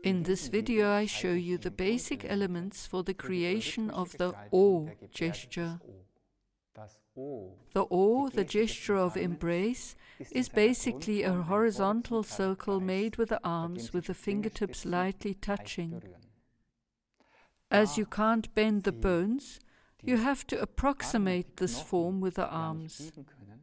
In this video I show you the basic elements for the creation of the O gesture. The O, the gesture of embrace, is basically a horizontal circle made with the arms with the fingertips lightly touching. As you can't bend the bones, you have to approximate this form with the arms.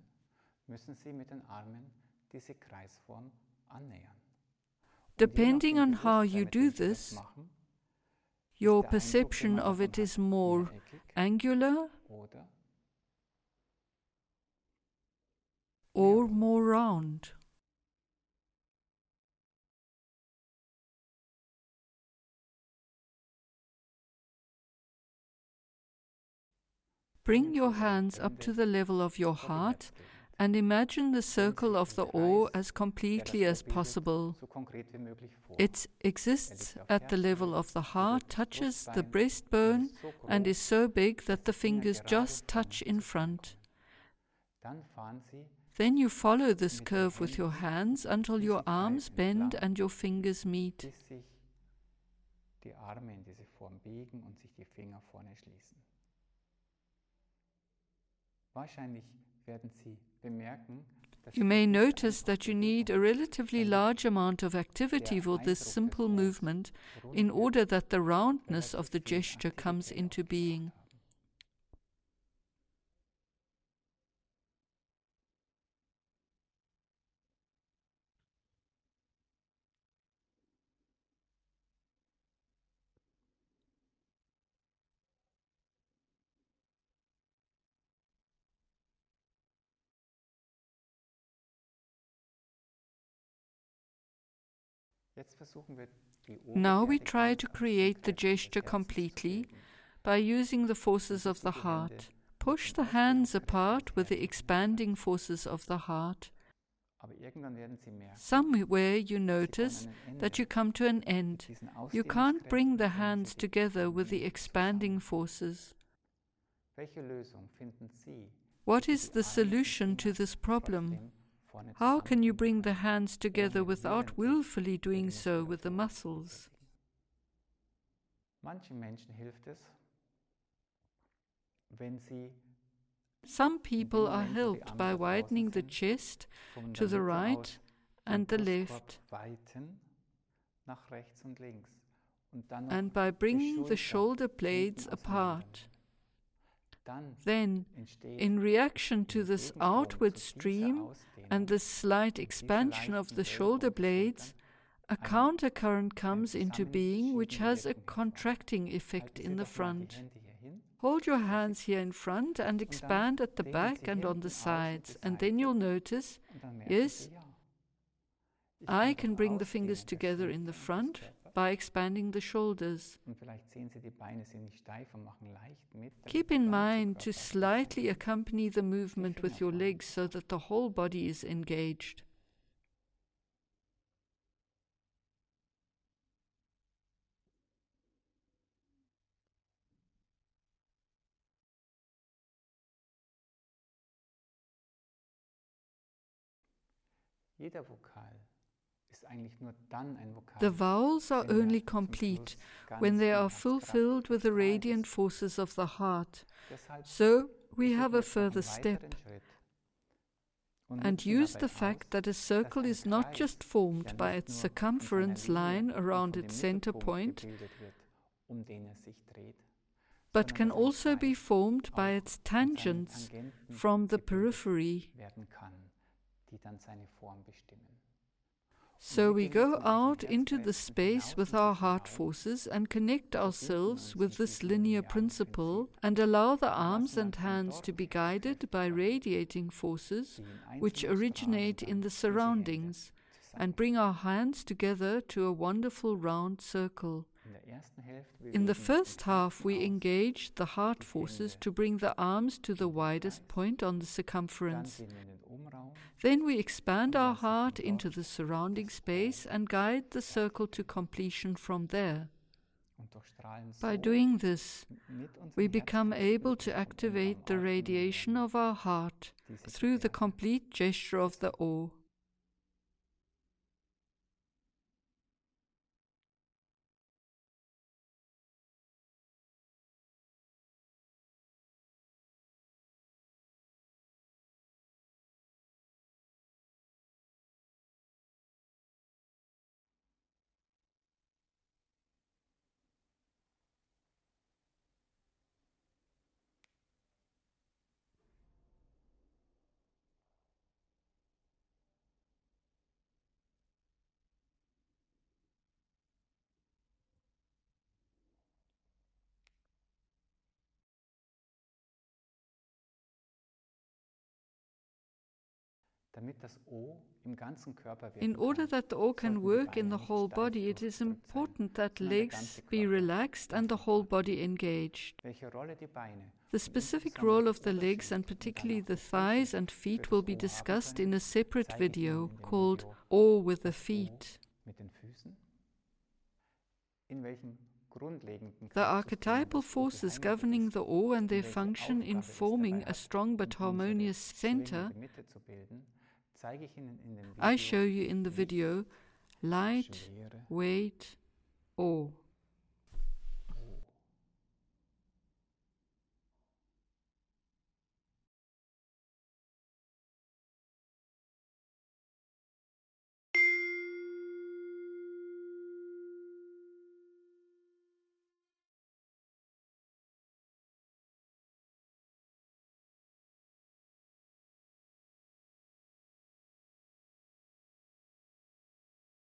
Depending on how you do this, your perception of it is more angular or more round. Bring your hands up to the level of your heart and imagine the circle of the O as completely as possible. It exists at the level of the heart, touches the breastbone, and is so big that the fingers just touch in front. Then you follow this curve with your hands until your arms bend and your fingers meet. You may notice that you need a relatively large amount of activity for this simple movement in order that the roundness of the gesture comes into being. Now we try to create the gesture completely by using the forces of the heart. Push the hands apart with the expanding forces of the heart. Somewhere you notice that you come to an end. You can't bring the hands together with the expanding forces. What is the solution to this problem? How can you bring the hands together without willfully doing so with the muscles? Some people are helped by widening the chest to the right and the left, and by bringing the shoulder blades apart. Then, in reaction to this outward stream and this slight expansion of the shoulder blades, a countercurrent comes into being which has a contracting effect in the front. Hold your hands here in front and expand at the back and on the sides, and then you'll notice, yes, I can bring the fingers together in the front by expanding the shoulders. Keep in mind to slightly accompany the movement with your legs so that the whole body is engaged. The vowels are only complete when they are fulfilled with the radiant forces of the heart. So we have a further step and use the fact that a circle is not just formed by its circumference line around its center point, but can also be formed by its tangents from the periphery. So we go out into the space with our heart forces and connect ourselves with this linear principle and allow the arms and hands to be guided by radiating forces which originate in the surroundings and bring our hands together to a wonderful round circle. In the first half, we engage the heart forces to bring the arms to the widest point on the circumference. Then we expand our heart into the surrounding space and guide the circle to completion from there. By doing this, we become able to activate the radiation of our heart through the complete gesture of the O. In order that the O can work in the whole body, it is important that legs be relaxed and the whole body engaged. The specific role of the legs, and particularly the thighs and feet, will be discussed in a separate video called O with the Feet. The archetypal forces governing the O and their function in forming a strong but harmonious center I show you in the video: light, weight, O.